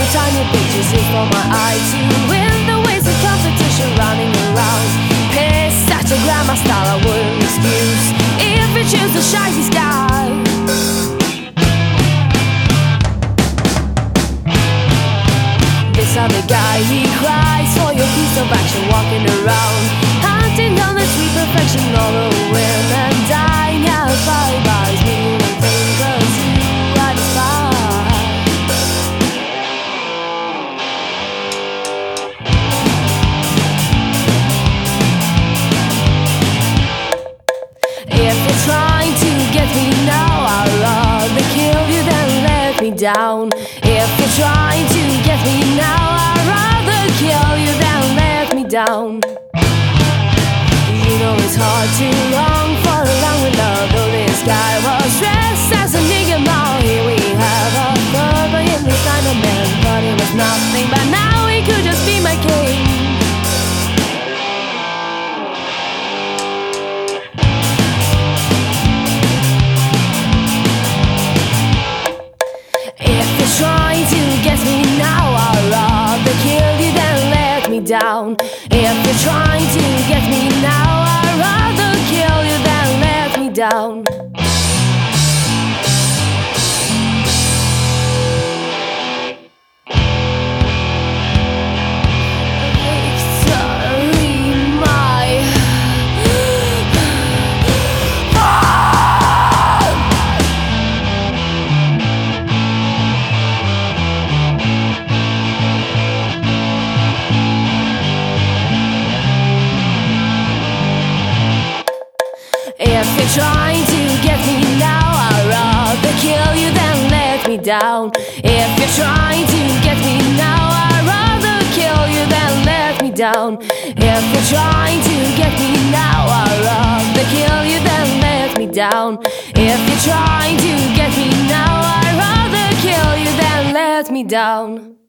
tiny pictures just for my eyes. You win the ways of competition running around. Piss such a grammar style I wouldn't excuse if you choose a shiny sky. This other guy, he cries for your piece of action, walking around, hunting down the sweet perfection all the win and dying out five bars. Me one thing, 'cause you are the spy. If you're trying to get me now, I'd rather kill you than let me down. If you're trying to get me now, I'd rather kill you than let me down. You know it's hard to long for a long with love, though this guy was dressed as a nigga mall. Here we have a third in this kind of man, but it was nothing, but now he could just be my king. Trying to get me now, I'd rather kill you than let me down. If you're trying to get me now, I'd rather kill you than let me down. If you're trying to get me now, I'd rather kill you than let me down. If you're trying to get me now, I'd rather kill you than let me down. If you're trying to get me now, I'd rather kill you than let me down. If you're trying to get me now, I'd rather kill you than let me down.